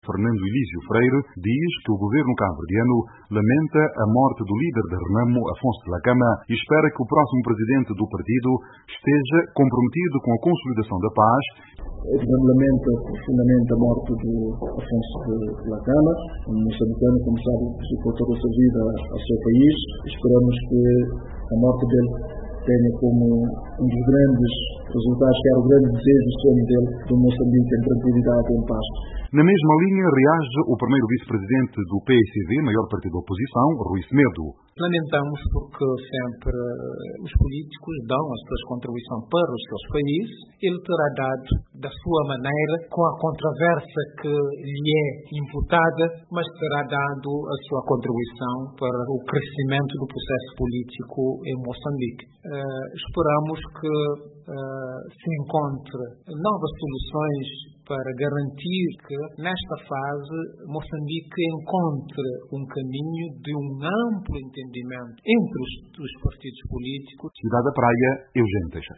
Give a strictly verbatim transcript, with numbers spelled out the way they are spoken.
Fernando Elísio Freire, diz que o governo cabo-verdiano lamenta a morte do líder da Renamo, Afonso de Lacama, e espera que o próximo presidente do partido esteja comprometido com a consolidação da paz. O governo lamenta profundamente a morte do Afonso de Lacama, um moçambicano, como sabe, que ficou toda a sua vida ao seu país. Esperamos que a morte dele tenha como um dos grandes resultados, que era o grande desejo, o sonho dele, do Moçambique em tranquilidade e em paz. Na mesma linha, reage o primeiro vice-presidente do P S D, maior partido da oposição, Rui Semedo. Lamentamos porque sempre os políticos dão a sua contribuição para os seus países. Ele terá dado da sua maneira, com a controvérsia que lhe é imputada, mas terá dado a sua contribuição para o crescimento do processo político em Moçambique. Uh, esperamos que uh, se encontre novas soluções para garantir que, nesta fase, Moçambique encontre um caminho de um amplo entendimento entre os, os partidos políticos. Cidade da Praia, Eugênio Teixeira.